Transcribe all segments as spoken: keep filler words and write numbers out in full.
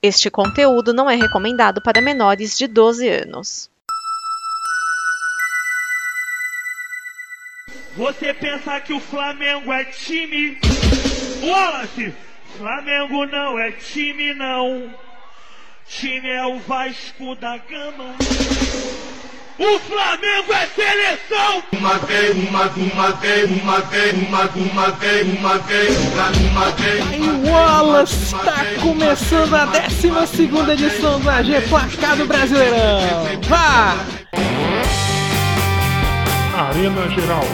Este conteúdo não é recomendado para menores de doze anos. Você pensa que o Flamengo é time? Wallace! Flamengo não é time, não. Time é o Vasco da Gama. O Flamengo é seleção! Uma vez, uma, uma vez, uma vez, uma, uma vez, uma vez, uma vez. Aí o Wallace está começando a décima segunda edição do A G Placado Brasileirão. Vá! Arena Geral.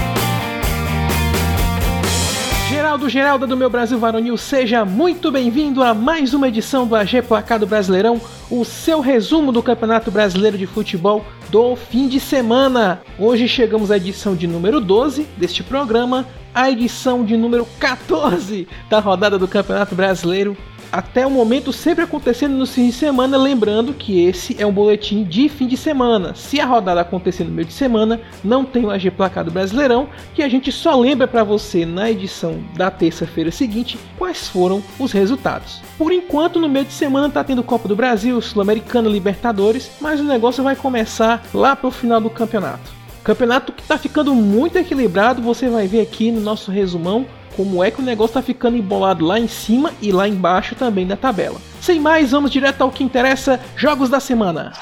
Geraldo, Geralda do meu Brasil Varonil, seja muito bem-vindo a mais uma edição do A G Placado Brasileirão, o seu resumo do Campeonato Brasileiro de Futebol do fim de semana. Hoje chegamos à edição de número doze deste programa, a edição de número quatorze da rodada do Campeonato Brasileiro. Até o momento sempre acontecendo no fim de semana, lembrando que esse é um boletim de fim de semana. Se a rodada acontecer no meio de semana, não tem o A G Placado Brasileirão, que a gente só lembra para você na edição da terça-feira seguinte quais foram os resultados. Por enquanto, no meio de semana tá tendo Copa do Brasil, Sul-Americano, Libertadores, mas o negócio vai começar lá pro final do campeonato. Campeonato que tá ficando muito equilibrado, você vai ver aqui no nosso resumão como é que o negócio tá ficando embolado lá em cima e lá embaixo também da tabela. Sem mais, vamos direto ao que interessa, jogos da semana.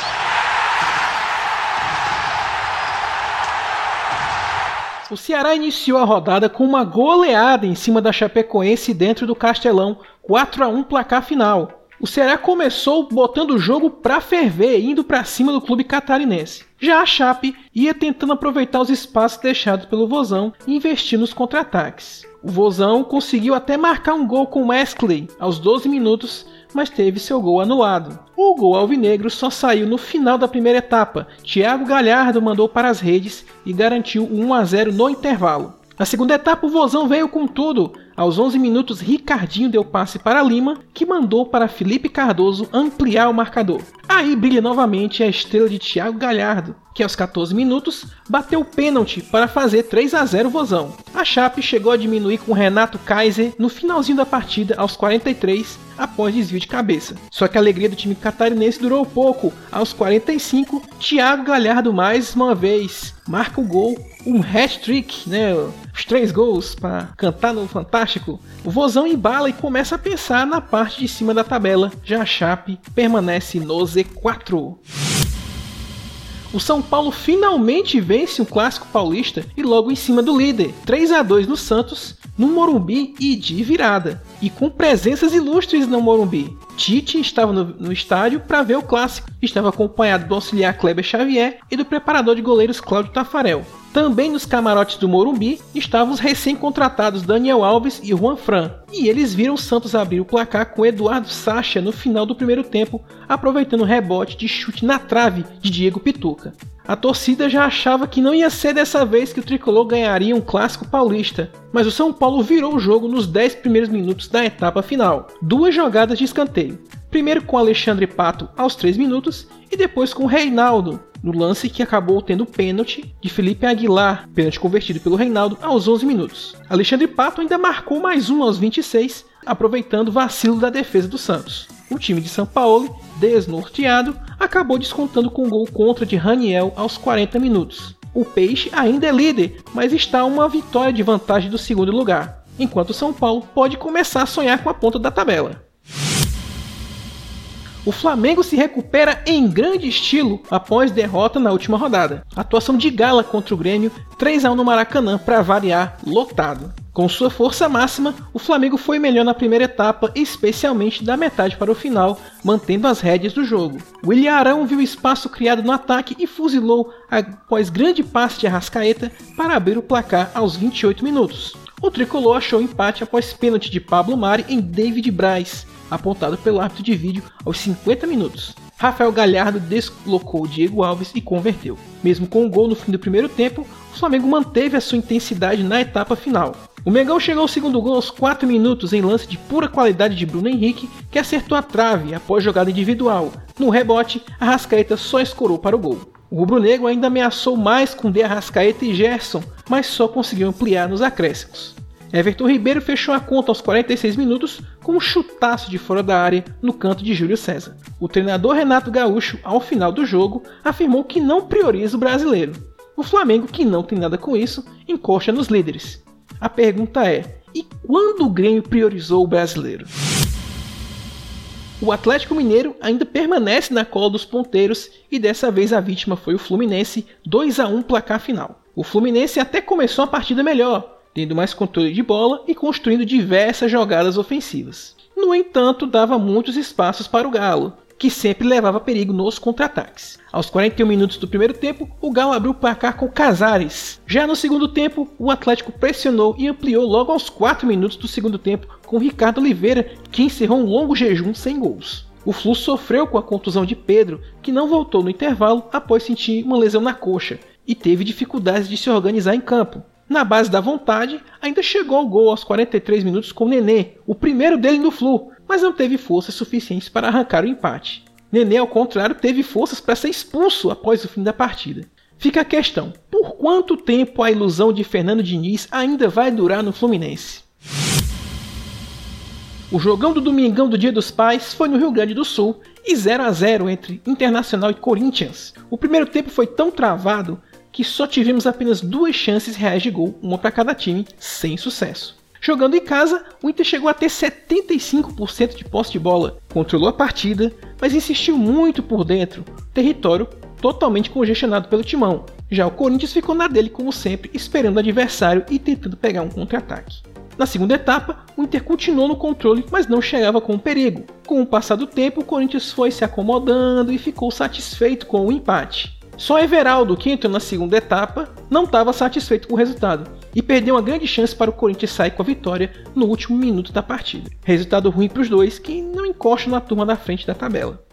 O Ceará iniciou a rodada com uma goleada em cima da Chapecoense dentro do Castelão, quatro a um placar final. O Ceará começou botando o jogo pra ferver, indo pra cima do clube catarinense. Já a Chape ia tentando aproveitar os espaços deixados pelo Vozão e investir nos contra-ataques. O Vozão conseguiu até marcar um gol com Wesley aos doze minutos, mas teve seu gol anulado. O gol alvinegro só saiu no final da primeira etapa. Thiago Galhardo mandou para as redes e garantiu o um a zero no intervalo. Na segunda etapa, o Vozão veio com tudo. Aos onze minutos, Ricardinho deu passe para Lima, que mandou para Felipe Cardoso ampliar o marcador. Aí brilha novamente a estrela de Thiago Galhardo, que aos catorze minutos bateu o pênalti para fazer três a zero Vozão. A Chape chegou a diminuir com Renato Kaiser no finalzinho da partida aos quarenta e três, após desvio de cabeça. Só que a alegria do time catarinense durou pouco. Aos quarenta e cinco, Thiago Galhardo mais uma vez marca o gol, um hat-trick, né? Os três gols para cantar no Fantástico. O Vozão embala e começa a pensar na parte de cima da tabela, já a Chape permanece no Z quatro. O São Paulo finalmente vence um clássico paulista e logo em cima do líder, três a dois no Santos, no Morumbi e de virada. E com presenças ilustres no Morumbi. Tite estava no, no estádio para ver o clássico, estava acompanhado do auxiliar Kleber Xavier e do preparador de goleiros Cláudio Tafarel. Também nos camarotes do Morumbi estavam os recém-contratados Daniel Alves e Juan Fran. E eles viram o Santos abrir o placar com Eduardo Sacha no final do primeiro tempo, aproveitando o rebote de chute na trave de Diego Pituca. A torcida já achava que não ia ser dessa vez que o tricolor ganharia um clássico paulista, mas o São Paulo virou o jogo nos dez primeiros minutos da etapa final. Duas jogadas de escanteio. Primeiro com Alexandre Pato aos três minutos e depois com Reinaldo, no lance que acabou tendo pênalti de Felipe Aguilar, pênalti convertido pelo Reinaldo aos onze minutos. Alexandre Pato ainda marcou mais um aos vinte e seis, aproveitando o vacilo da defesa do Santos. O time de São Paulo, desnorteado, acabou descontando com um gol contra de Raniel aos quarenta minutos. O Peixe ainda é líder, mas está a uma vitória de vantagem do segundo lugar, enquanto o São Paulo pode começar a sonhar com a ponta da tabela. O Flamengo se recupera em grande estilo após derrota na última rodada. Atuação de gala contra o Grêmio, três a um no Maracanã para variar, lotado. Com sua força máxima, o Flamengo foi melhor na primeira etapa, especialmente da metade para o final, mantendo as rédeas do jogo. William Arão viu espaço criado no ataque e fuzilou após grande passe de Arrascaeta para abrir o placar aos vinte e oito minutos. O tricolor achou empate após pênalti de Pablo Mari em David Braz, apontado pelo árbitro de vídeo aos cinquenta minutos. Rafael Galhardo deslocou Diego Alves e converteu. Mesmo com o gol no fim do primeiro tempo, o Flamengo manteve a sua intensidade na etapa final. O Mengão chegou ao segundo gol aos quatro minutos em lance de pura qualidade de Bruno Henrique, que acertou a trave após jogada individual. No rebote, Arrascaeta só escorou para o gol. O rubro-negro ainda ameaçou mais com De Arrascaeta e Gerson, mas só conseguiu ampliar nos acréscimos. Everton Ribeiro fechou a conta aos quarenta e seis minutos com um chutaço de fora da área no canto de Júlio César. O treinador Renato Gaúcho, ao final do jogo, afirmou que não prioriza o brasileiro. O Flamengo, que não tem nada com isso, encosta nos líderes. A pergunta é, e quando o Grêmio priorizou o brasileiro? O Atlético Mineiro ainda permanece na cola dos ponteiros e dessa vez a vítima foi o Fluminense, dois a um placar final. O Fluminense até começou a partida melhor, tendo mais controle de bola e construindo diversas jogadas ofensivas. No entanto, dava muitos espaços para o Galo, que sempre levava perigo nos contra-ataques. Aos quarenta e um minutos do primeiro tempo, o Galo abriu o placar com Casares. Já no segundo tempo, o Atlético pressionou e ampliou logo aos quatro minutos do segundo tempo com Ricardo Oliveira, que encerrou um longo jejum sem gols. O Flu sofreu com a contusão de Pedro, que não voltou no intervalo após sentir uma lesão na coxa e teve dificuldades de se organizar em campo. Na base da vontade, ainda chegou ao gol aos quarenta e três minutos com Nenê, o primeiro dele no Flu, mas não teve forças suficientes para arrancar o empate. Nenê, ao contrário, teve forças para ser expulso após o fim da partida. Fica a questão, por quanto tempo a ilusão de Fernando Diniz ainda vai durar no Fluminense? O jogão do domingão do Dia dos Pais foi no Rio Grande do Sul e zero a zero entre Internacional e Corinthians. O primeiro tempo foi tão travado que só tivemos apenas duas chances reais de gol, uma para cada time, sem sucesso. Jogando em casa, o Inter chegou a ter setenta e cinco por cento de posse de bola, controlou a partida, mas insistiu muito por dentro, território totalmente congestionado pelo Timão. Já o Corinthians ficou na dele como sempre, esperando o adversário e tentando pegar um contra-ataque. Na segunda etapa, o Inter continuou no controle, mas não chegava com perigo. Com o passar do tempo, o Corinthians foi se acomodando e ficou satisfeito com o empate. Só Everaldo, que entrou na segunda etapa, não estava satisfeito com o resultado e perdeu uma grande chance para o Corinthians sair com a vitória no último minuto da partida. Resultado ruim para os dois, que não encostam na turma da frente da tabela.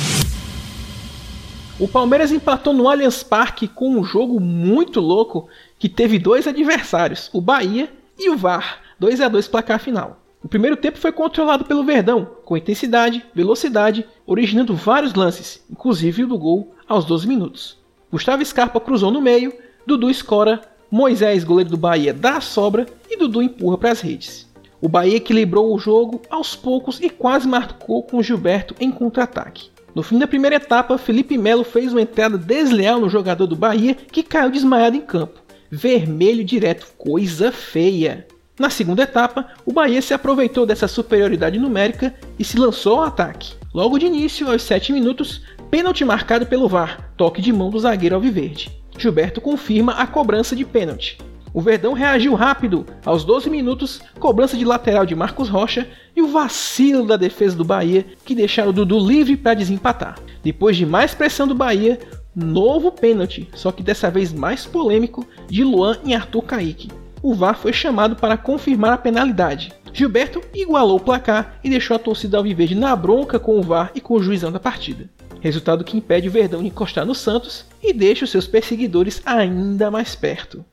O Palmeiras empatou no Allianz Parque com um jogo muito louco que teve dois adversários, o Bahia e o V A R, dois a dois placar final. O primeiro tempo foi controlado pelo Verdão, com intensidade, velocidade, originando vários lances, inclusive o do gol aos doze minutos. Gustavo Scarpa cruzou no meio, Dudu escora, Moisés, goleiro do Bahia, dá a sobra e Dudu empurra para as redes. O Bahia equilibrou o jogo aos poucos e quase marcou com Gilberto em contra-ataque. No fim da primeira etapa, Felipe Melo fez uma entrada desleal no jogador do Bahia, que caiu desmaiado em campo. Vermelho direto, coisa feia. Na segunda etapa, o Bahia se aproveitou dessa superioridade numérica e se lançou ao ataque. Logo de início, aos sete minutos, pênalti marcado pelo V A R, toque de mão do zagueiro alviverde. Gilberto confirma a cobrança de pênalti. O Verdão reagiu rápido, aos doze minutos, cobrança de lateral de Marcos Rocha e o vacilo da defesa do Bahia, que deixaram o Dudu livre para desempatar. Depois de mais pressão do Bahia, novo pênalti, só que dessa vez mais polêmico, de Luan em Arthur Caíque. O V A R foi chamado para confirmar a penalidade. Gilberto igualou o placar e deixou a torcida alviverde na bronca com o V A R e com o juizão da partida. Resultado que impede o Verdão de encostar no Santos e deixa os seus perseguidores ainda mais perto.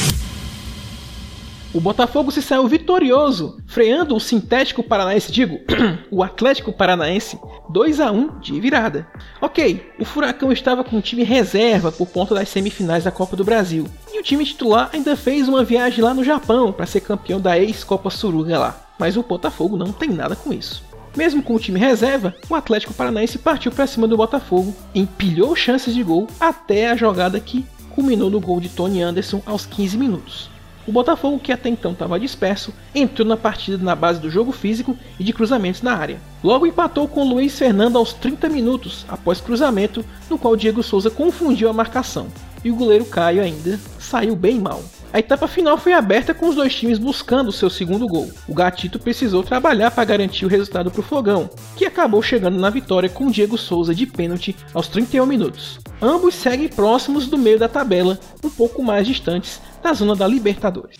O Botafogo se saiu vitorioso, freando o sintético paranaense, digo, o Atlético Paranaense, dois a um de virada. Ok, o Furacão estava com um time reserva por conta das semifinais da Copa do Brasil, e o time titular ainda fez uma viagem lá no Japão para ser campeão da ex-Copa Suruga lá, mas o Botafogo não tem nada com isso. Mesmo com o time reserva, o Atlético Paranaense partiu para cima do Botafogo, empilhou chances de gol até a jogada que culminou no gol de Tony Anderson aos quinze minutos. O Botafogo, que até então estava disperso, entrou na partida na base do jogo físico e de cruzamentos na área. Logo empatou com Luiz Fernando aos trinta minutos, após cruzamento, no qual Diego Souza confundiu a marcação, e o goleiro Caio ainda saiu bem mal. A etapa final foi aberta com os dois times buscando o seu segundo gol. O Gatito precisou trabalhar para garantir o resultado para o Fogão, que acabou chegando na vitória com Diego Souza de pênalti aos trinta e um minutos. Ambos seguem próximos do meio da tabela, um pouco mais distantes da zona da Libertadores.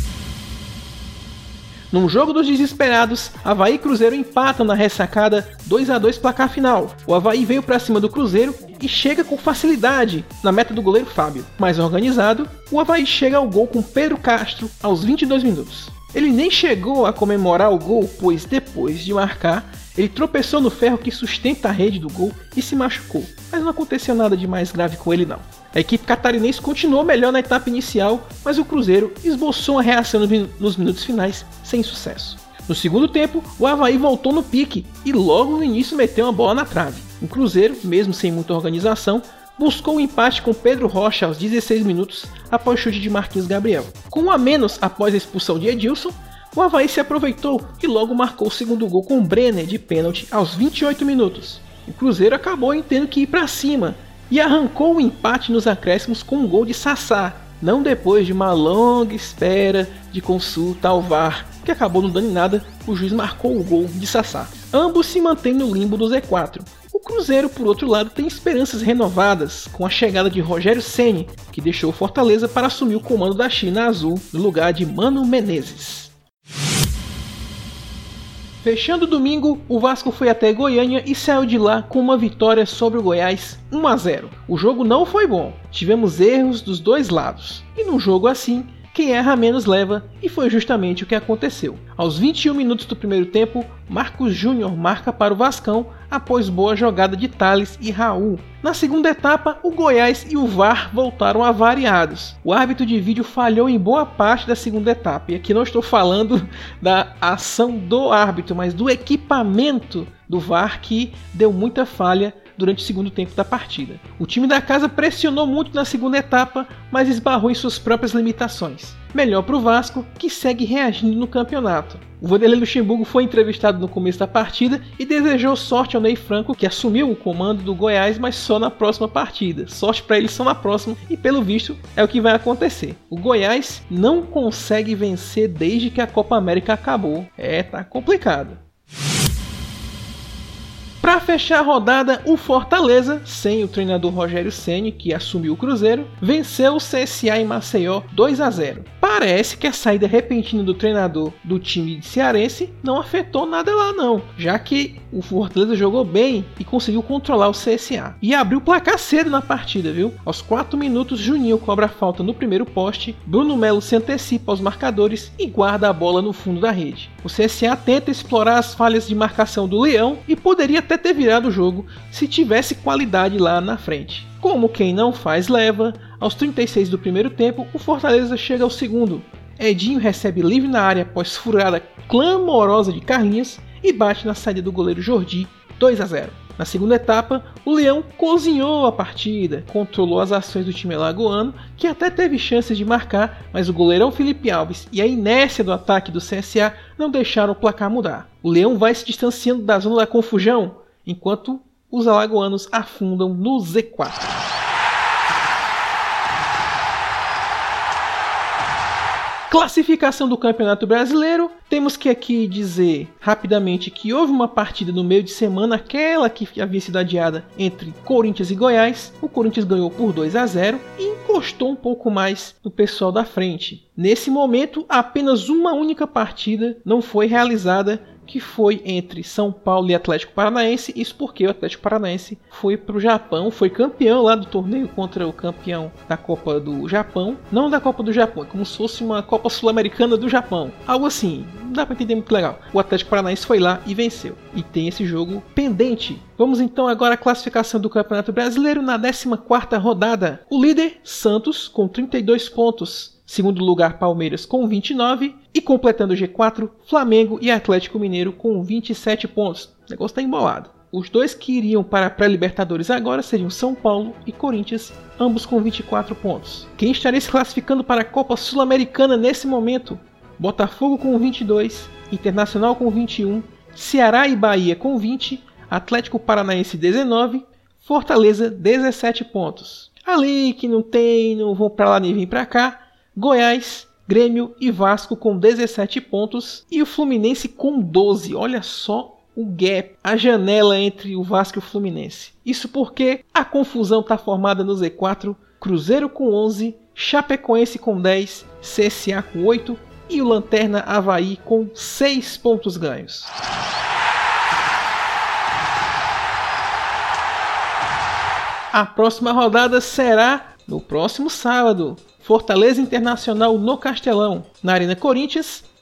Num jogo dos desesperados, Avaí e Cruzeiro empatam na ressacada dois a dois placar final. O Avaí veio para cima do Cruzeiro e chega com facilidade na meta do goleiro Fábio. Mais organizado, o Avaí chega ao gol com Pedro Castro aos vinte e dois minutos. Ele nem chegou a comemorar o gol, pois depois de marcar, ele tropeçou no ferro que sustenta a rede do gol e se machucou, mas não aconteceu nada de mais grave com ele não. A equipe catarinense continuou melhor na etapa inicial, mas o Cruzeiro esboçou uma reação nos minutos finais sem sucesso. No segundo tempo, o Avaí voltou no pique e logo no início meteu uma bola na trave. O Cruzeiro, mesmo sem muita organização, buscou o empate com Pedro Rocha aos dezesseis minutos após o chute de Marquinhos Gabriel. Com um a menos após a expulsão de Edilson, o Avaí se aproveitou e logo marcou o segundo gol com Brenner de pênalti aos vinte e oito minutos. O Cruzeiro acabou tendo que ir para cima e arrancou o empate nos acréscimos com um gol de Sassá, não depois de uma longa espera de consulta ao V A R, que acabou não dando em nada, o juiz marcou o gol de Sassá. Ambos se mantêm no limbo do Z quatro. O Cruzeiro, por outro lado, tem esperanças renovadas com a chegada de Rogério Ceni, que deixou o Fortaleza para assumir o comando da China Azul no lugar de Mano Menezes. Fechando o domingo, o Vasco foi até Goiânia e saiu de lá com uma vitória sobre o Goiás um a zero. O jogo não foi bom, tivemos erros dos dois lados. E num jogo assim, quem erra menos leva, e foi justamente o que aconteceu. Aos vinte e um minutos do primeiro tempo, Marcos Júnior marca para o Vascão após boa jogada de Thales e Raul. Na segunda etapa, o Goiás e o V A R voltaram avariados. O árbitro de vídeo falhou em boa parte da segunda etapa, e aqui não estou falando da ação do árbitro, mas do equipamento do V A R que deu muita falha durante o segundo tempo da partida. O time da casa pressionou muito na segunda etapa, mas esbarrou em suas próprias limitações. Melhor para o Vasco, que segue reagindo no campeonato. O Vanderlei Luxemburgo foi entrevistado no começo da partida e desejou sorte ao Ney Franco, que assumiu o comando do Goiás, mas só na próxima partida. Sorte para ele só na próxima, e pelo visto é o que vai acontecer. O Goiás não consegue vencer desde que a Copa América acabou. É, tá complicado. Para fechar a rodada, o Fortaleza, sem o treinador Rogério Ceni, que assumiu o Cruzeiro, venceu o C S A em Maceió dois a zero. Parece que a saída repentina do treinador do time cearense não afetou nada lá não, já que o Fortaleza jogou bem e conseguiu controlar o C S A. E abriu o placar cedo na partida, viu? Aos quatro minutos, Juninho cobra falta no primeiro poste, Bruno Melo se antecipa aos marcadores e guarda a bola no fundo da rede. O C S A tenta explorar as falhas de marcação do Leão e poderia até ter virado o jogo se tivesse qualidade lá na frente. Como quem não faz leva, aos trinta e seis do primeiro tempo, o Fortaleza chega ao segundo. Edinho recebe livre na área após furada clamorosa de Carlinhos e bate na saída do goleiro Jordi, dois a zero. Na segunda etapa, o Leão cozinhou a partida, controlou as ações do time alagoano, que até teve chances de marcar, mas o goleirão Felipe Alves e a inércia do ataque do C S A não deixaram o placar mudar. O Leão vai se distanciando da zona da confusão, enquanto os alagoanos afundam no Z quatro. Classificação do Campeonato Brasileiro, temos que aqui dizer rapidamente que houve uma partida no meio de semana, aquela que havia sido adiada entre Corinthians e Goiás. O Corinthians ganhou por dois a zero e encostou um pouco mais no pessoal da frente. Nesse momento, apenas uma única partida não foi realizada, que foi entre São Paulo e Atlético Paranaense. Isso porque o Atlético Paranaense foi para o Japão, foi campeão lá do torneio contra o campeão da Copa do Japão. Não da Copa do Japão, é como se fosse uma Copa Sul-Americana do Japão. Algo assim, não dá para entender muito legal. O Atlético Paranaense foi lá e venceu. E tem esse jogo pendente. Vamos então agora à classificação do Campeonato Brasileiro na décima quarta rodada. O líder, Santos, com trinta e dois pontos. Segundo lugar, Palmeiras com vinte e nove. E completando o G quatro, Flamengo e Atlético Mineiro com vinte e sete pontos. O negócio está embolado. Os dois que iriam para a pré-Libertadores agora seriam São Paulo e Corinthians, ambos com vinte e quatro pontos. Quem estaria se classificando para a Copa Sul-Americana nesse momento? Botafogo com vinte e dois, Internacional com vinte e um, Ceará e Bahia com vinte, Atlético Paranaense dezenove, Fortaleza dezessete pontos. Ali que não tem, não vão para lá nem vêm para cá, Goiás, Grêmio e Vasco com dezessete pontos e o Fluminense com doze. Olha só o gap, a janela entre o Vasco e o Fluminense. Isso porque a confusão está formada no Z quatro, Cruzeiro com onze, Chapecoense com dez, C S A com oito e o Lanterna Avaí com seis pontos ganhos. A próxima rodada será no próximo sábado. Fortaleza Internacional no Castelão. Na Arena Corinthians,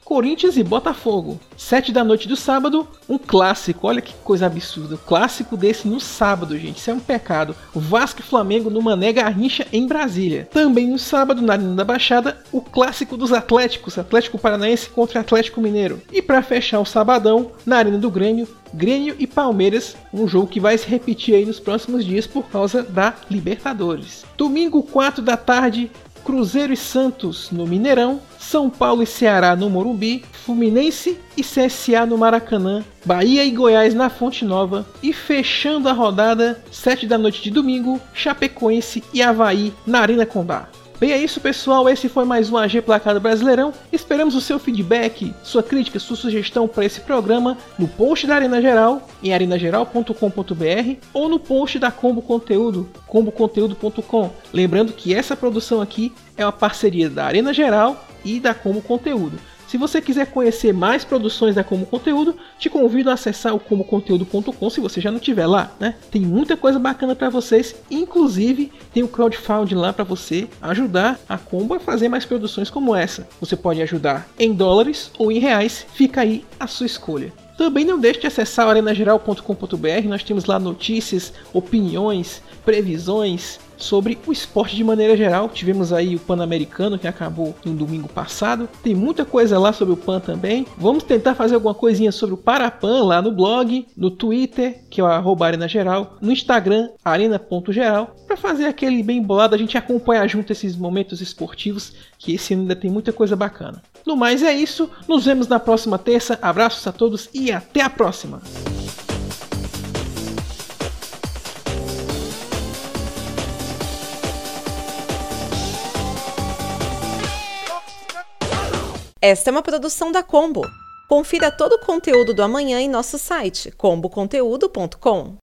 Corinthians e Botafogo. sete da noite do sábado, um clássico. Olha que coisa absurda. Um clássico desse no sábado, gente. Isso é um pecado. Vasco e Flamengo no Mané Garrincha em Brasília. Também no sábado, na Arena da Baixada, o clássico dos Atléticos. Atlético Paranaense contra Atlético Mineiro. E para fechar o sabadão, na Arena do Grêmio, Grêmio e Palmeiras, um jogo que vai se repetir aí nos próximos dias por causa da Libertadores. Domingo, quatro da tarde, Cruzeiro e Santos no Mineirão, São Paulo e Ceará no Morumbi, Fluminense e C S A no Maracanã, Bahia e Goiás na Fonte Nova e fechando a rodada, sete da noite de domingo, Chapecoense e Avaí na Arena Condá. Bem, é isso, pessoal, esse foi mais um A G Placado Brasileirão. Esperamos o seu feedback, sua crítica, sua sugestão para esse programa no post da Arena Geral, em arena geral ponto com ponto b r, ou no post da Combo Conteúdo, combo conteúdo ponto com. Lembrando que essa produção aqui é uma parceria da Arena Geral e da Combo Conteúdo. Se você quiser conhecer mais produções da Combo Conteúdo, te convido a acessar o combo conteúdo ponto com se você já não estiver lá, né? Tem muita coisa bacana para vocês, inclusive tem o crowdfunding lá para você ajudar a Combo a fazer mais produções como essa. Você pode ajudar em dólares ou em reais, fica aí a sua escolha. Também não deixe de acessar o arena geral ponto com ponto b r, nós temos lá notícias, opiniões, previsões sobre o esporte de maneira geral. Tivemos aí o Pan-Americano que acabou no domingo passado, tem muita coisa lá sobre o Pan também. Vamos tentar fazer alguma coisinha sobre o Parapan lá no blog, no Twitter, que é o arroba Arena Geral, no Instagram, arena ponto geral, para fazer aquele bem bolado, a gente acompanhar junto esses momentos esportivos, que esse ano ainda tem muita coisa bacana. No mais é isso, nos vemos na próxima terça, abraços a todos e até a próxima! Esta é uma produção da Combo. Confira todo o conteúdo do amanhã em nosso site combo conteúdo ponto com.